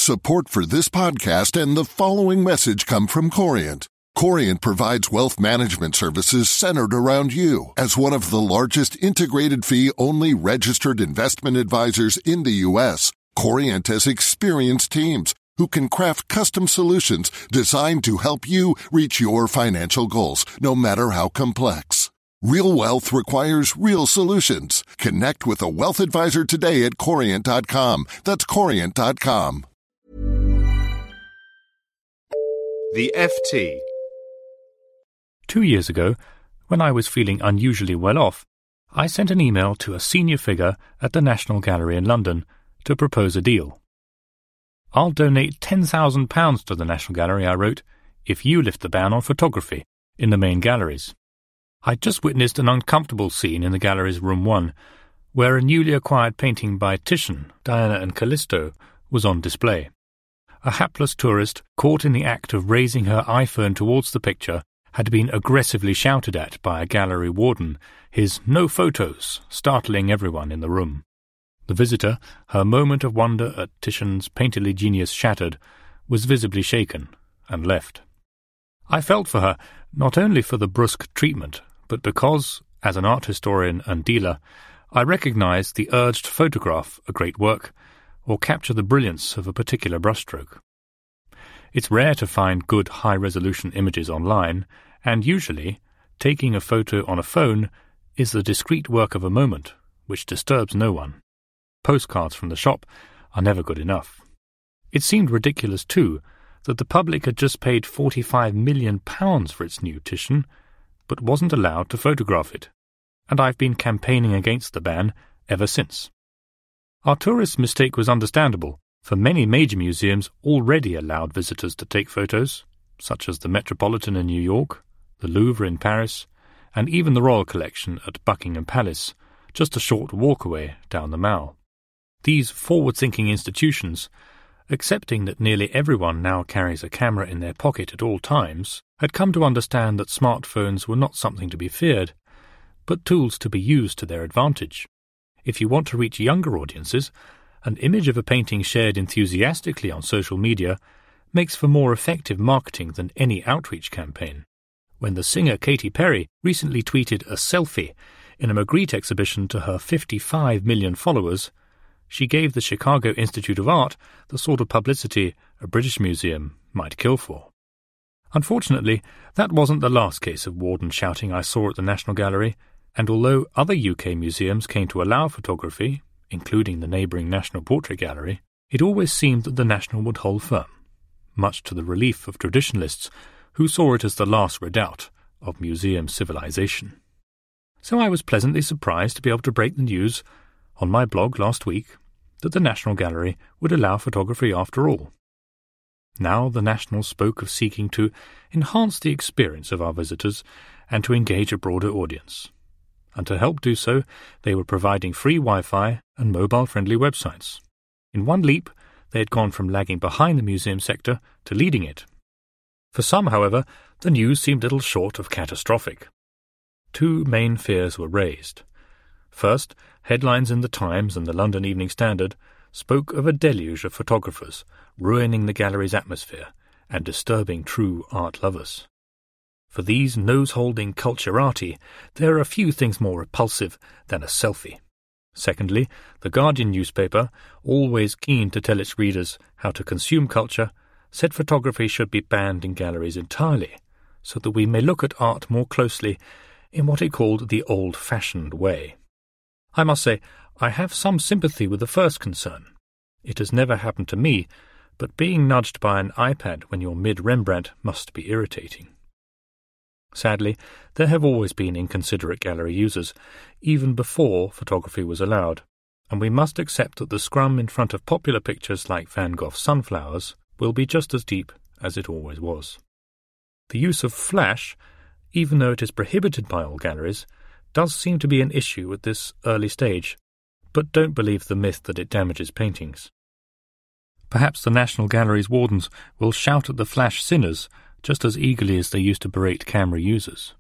Support for this podcast and the following message come from Corient. Corient provides wealth management services centered around you. As one of the largest integrated fee-only registered investment advisors in the U.S., Corient has experienced teams who can craft custom solutions designed to help you reach your financial goals, no matter how complex. Real wealth requires real solutions. Connect with a wealth advisor today at Corient.com. That's Corient.com. The FT. 2 years ago, when I was feeling unusually well off, I sent an email to a senior figure at the National Gallery in London to propose a deal. "I'll donate £10,000 to the National Gallery," I wrote, "if you lift the ban on photography in the main galleries." I'd just witnessed an uncomfortable scene in the gallery's Room 1, where a newly acquired painting by Titian, Diana and Callisto, was on display. A hapless tourist, caught in the act of raising her iPhone towards the picture, had been aggressively shouted at by a gallery warden, his "no photos" startling everyone in the room. The visitor, her moment of wonder at Titian's painterly genius shattered, was visibly shaken and left. I felt for her, not only for the brusque treatment, but because, as an art historian and dealer, I recognized the urge to photograph a great work or capture the brilliance of a particular brushstroke. It's rare to find good high-resolution images online, and usually, taking a photo on a phone is the discreet work of a moment, which disturbs no one. Postcards from the shop are never good enough. It seemed ridiculous, too, that the public had just paid £45 million for its new Titian, but wasn't allowed to photograph it, and I've been campaigning against the ban ever since. Our tourist's mistake was understandable, for many major museums already allowed visitors to take photos, such as the Metropolitan in New York, the Louvre in Paris, and even the Royal Collection at Buckingham Palace, just a short walk away down the Mall. These forward-thinking institutions, accepting that nearly everyone now carries a camera in their pocket at all times, had come to understand that smartphones were not something to be feared, but tools to be used to their advantage. If you want to reach younger audiences, an image of a painting shared enthusiastically on social media makes for more effective marketing than any outreach campaign. When the singer Katy Perry recently tweeted a selfie in a Magritte exhibition to her 55 million followers, she gave the Chicago Institute of Art the sort of publicity a British museum might kill for. Unfortunately, that wasn't the last case of warden shouting I saw at the National Gallery, and although other UK museums came to allow photography, including the neighbouring National Portrait Gallery, it always seemed that the National would hold firm, much to the relief of traditionalists who saw it as the last redoubt of museum civilization. So I was pleasantly surprised to be able to break the news on my blog last week that the National Gallery would allow photography after all. Now the National spoke of seeking to enhance the experience of our visitors and to engage a broader audience. And to help do so, they were providing free Wi-Fi and mobile-friendly websites. In one leap, they had gone from lagging behind the museum sector to leading it. For some, however, the news seemed little short of catastrophic. Two main fears were raised. First, headlines in the Times and the London Evening Standard spoke of a deluge of photographers ruining the gallery's atmosphere and disturbing true art lovers. For these nose-holding culturati, there are a few things more repulsive than a selfie. Secondly, the Guardian newspaper, always keen to tell its readers how to consume culture, said photography should be banned in galleries entirely, so that we may look at art more closely in what it called the old-fashioned way. I must say, I have some sympathy with the first concern. It has never happened to me, but being nudged by an iPad when you're mid-Rembrandt must be irritating. Sadly, there have always been inconsiderate gallery users, even before photography was allowed, and we must accept that the scrum in front of popular pictures like Van Gogh's Sunflowers will be just as deep as it always was. The use of flash, even though it is prohibited by all galleries, does seem to be an issue at this early stage, but don't believe the myth that it damages paintings. Perhaps the National Gallery's wardens will shout at the flash sinners just as eagerly as they used to berate camera users.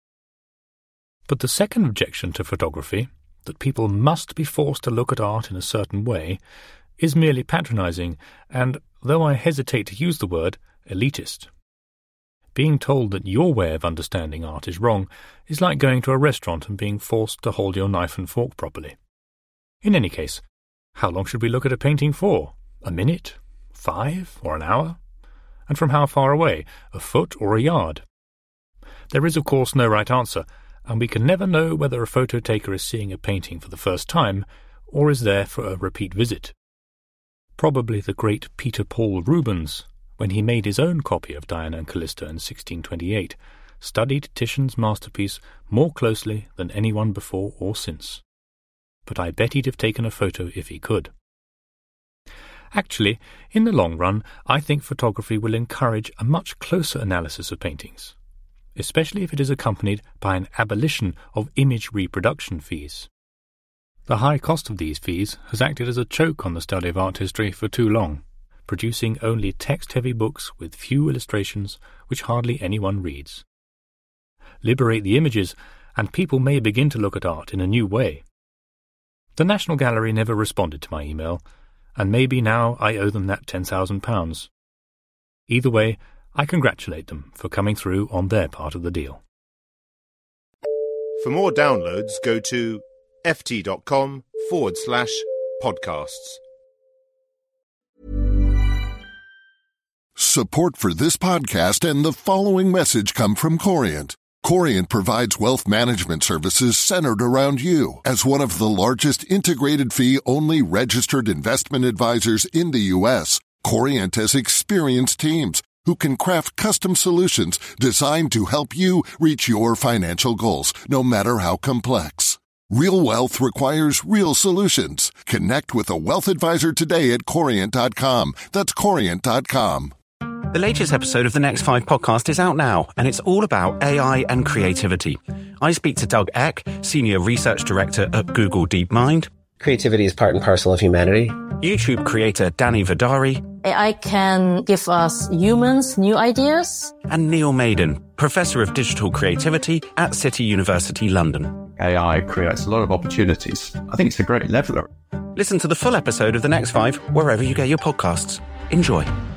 But the second objection to photography, that people must be forced to look at art in a certain way, is merely patronizing and, though I hesitate to use the word elitist. Being told that your way of understanding art is wrong is like going to a restaurant and being forced to hold your knife and fork properly. In any case, how long should we look at a painting for? A minute? 5? Or an hour? And from how far away? A foot or a yard? There is, of course, no right answer, and we can never know whether a photo taker is seeing a painting for the first time or is there for a repeat visit. Probably the great Peter Paul Rubens, when he made his own copy of Diana and Callista in 1628, studied Titian's masterpiece more closely than anyone before or since. But I bet he'd have taken a photo if he could. Actually, in the long run, I think photography will encourage a much closer analysis of paintings, especially if it is accompanied by an abolition of image reproduction fees. The high cost of these fees has acted as a choke on the study of art history for too long, producing only text-heavy books with few illustrations which hardly anyone reads. Liberate the images, and people may begin to look at art in a new way. The National Gallery never responded to my email, and maybe now I owe them that £10,000. Either way, I congratulate them for coming through on their part of the deal. For more downloads, go to ft.com/podcasts. Support for this podcast and the following message come from Corient. Corient provides wealth management services centered around you. As one of the largest integrated fee-only registered investment advisors in the U.S., Corient has experienced teams who can craft custom solutions designed to help you reach your financial goals, no matter how complex. Real wealth requires real solutions. Connect with a wealth advisor today at Corient.com. That's Corient.com. The latest episode of the Next 5 podcast is out now, and it's all about AI and creativity. I speak to Doug Eck, Senior Research Director at Google DeepMind. Creativity is part and parcel of humanity. YouTube creator Danny Vidari. AI can give us humans new ideas. And Neil Maiden, Professor of Digital Creativity at City University London. AI creates a lot of opportunities. I think it's a great leveler. Listen to the full episode of the Next 5 wherever you get your podcasts. Enjoy.